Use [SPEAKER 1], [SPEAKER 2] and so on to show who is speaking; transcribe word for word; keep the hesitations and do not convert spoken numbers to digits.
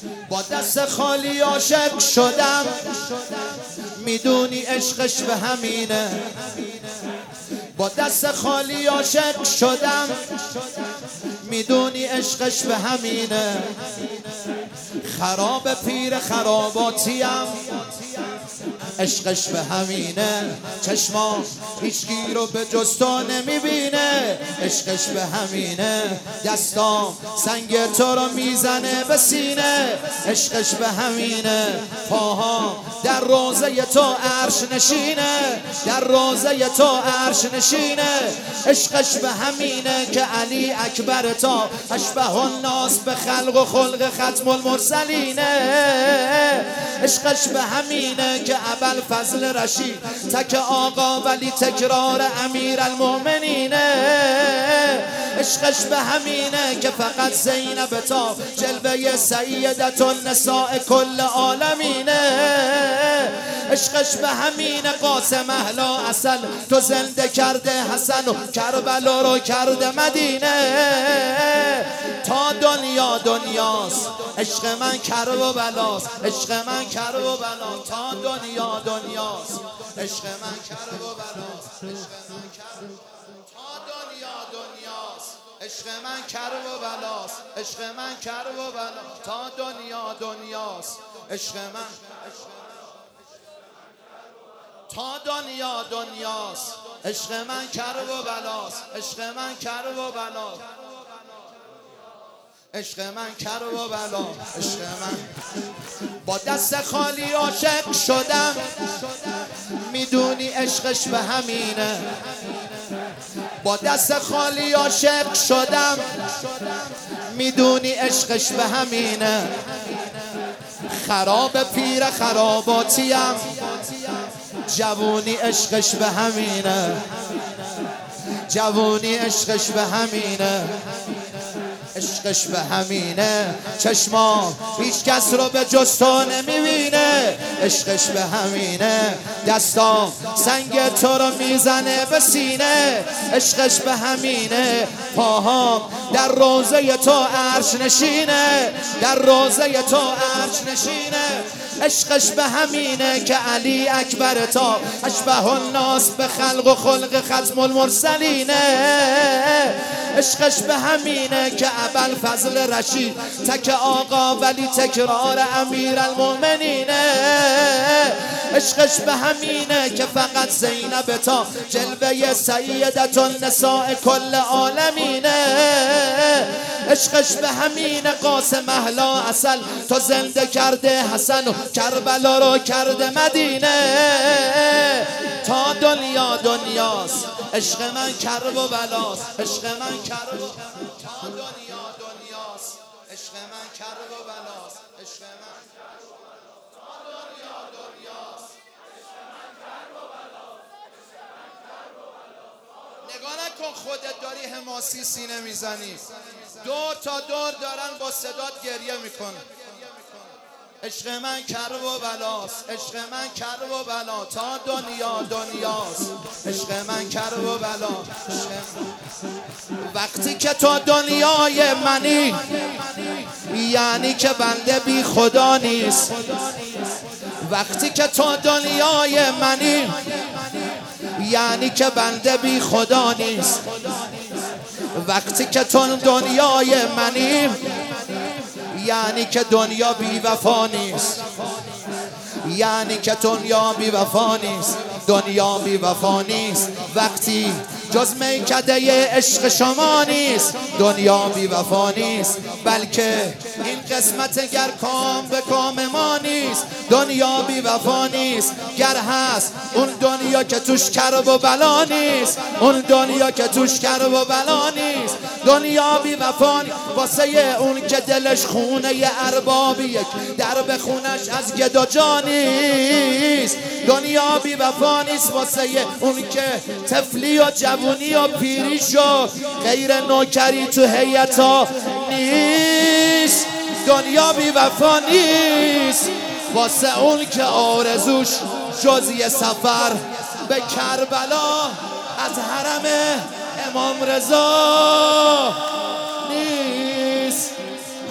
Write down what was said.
[SPEAKER 1] با دست خالی عاشق شدم، میدونی عشقش به همینه. با دست خالی عاشق شدم، میدونی عشقش به همینه. خراب پیر خراباتیم، عشقش به همینه. چشما هیچکی رو به جز تو نمیبینه، عشقش به همینه. دستام سنگ تو رو میزنه به سینه، عشقش به همینه. پاها در روضه تو عرش نشینه، در روضه تو عرش نشینه. عشقش به همینه که علی اکبر تا اشبه الناس به خلق و خلق ختم المرسلینه. عشقش به همینه که ابوالفضل رشید تک آقا ولی تکرار امیر المؤمنینه. عشقش به همینه که فقط زینب تا جلوه سیدت النساء کل عالمینه. عشقش به همینه قاسم اهلا اصل تو زنده کرده حسن و کربلا رو کرده مدینه. تا دنیا دنیاست عشق من کرب و بلاست، عشق من کرب و بلاست. تا دنیا دنیاست عشق من کرب و بلاست، عشق من کرب. تا دنیا دنیاست عشق من کرب و بلاست، عشق من کرب و بلاست. تا دنیا دنیاست عشق من، تا دنیا دنیاست عشق من کرب و بلاست، عشق من کرب و بلاست. عشق من کرب و بلا، عشق من. با دست خالی عاشق شدم، میدونی عشقش به همینه. با دست خالی عاشق شدم، میدونی عشقش به همینه. خراب پیر خراباتیم، جوونی عشقش به همینه. جوونی عشقش به همینه، عشقش به همینه. چشما هیچ کس رو به جز تو نمیبینه، عشقش به همینه. دستام سنگ تو رو میزنه به سینه، عشقش به همینه. پاهام در روضه تو عرش نشینه، در روضه تو عرش نشینه. عشقش به همینه که علی اکبر تا اشبه الناس به خلق و خلق ختم المرسلینه. عشقش به همینه که ابوالفضل رشید تک آقا ولی تکرار امیر المؤمنینه. عشقش به همینه که فقط زینب تا جلوه سیدت النساء کل عالمینه. عشقش به همینه قاسم اهلا اصل تو زنده کرده حسن و کربلا رو کرده مدینه. تا دنیا دنیاست عشق من کرب و بلاست، عشق من کرب و. تا دنیا دنیاست عشق من کرب و بلاست، عشق من. تا دنیا دنیاست عشق من کرب و بلاست، عشق من. نگاه نکن خودت داری حماسی سینه میزنی، دور تا دور دارن با صدات گریه میکن. عشق من کرب و بلاست، عشق من کرب و بلا. تا دنیا دنیاست عشق من کرب و بلا. وقتی که تو دنیای منی یعنی که بنده بی خدا نیست. وقتی که تو دنیای منی یعنی که بنده بی خدا نیست. وقتی که تو دنیای منی یعنی که دنیا بی وفا نیست، یعنی که دنیا بی وفا نیست، دنیا بی وفا نیست. وقتی جز میکده عشق شما نیست، دنیا بی وفا نیست. بلکه این قسمت گر کام به کام ما نیست، دنیا بی وفا نیست. گر هست اون دنیا که توش کرب و بلا نیست، اون دنیا که توش کرب و بلا نیست. دنیا بی وفا نیست واسه اون که دلش خونه اربابی یک در به خونش از گدا جا نیست. دنیا بی وفا نیست واسه اون که طفلی و جوونی و پیری شو غیر نوکری تو هیئتا نیست. دنیا بی وفا نیست واسه اون که آرزوش جز یه سفر به کربلا از حرم امام رضا نیست.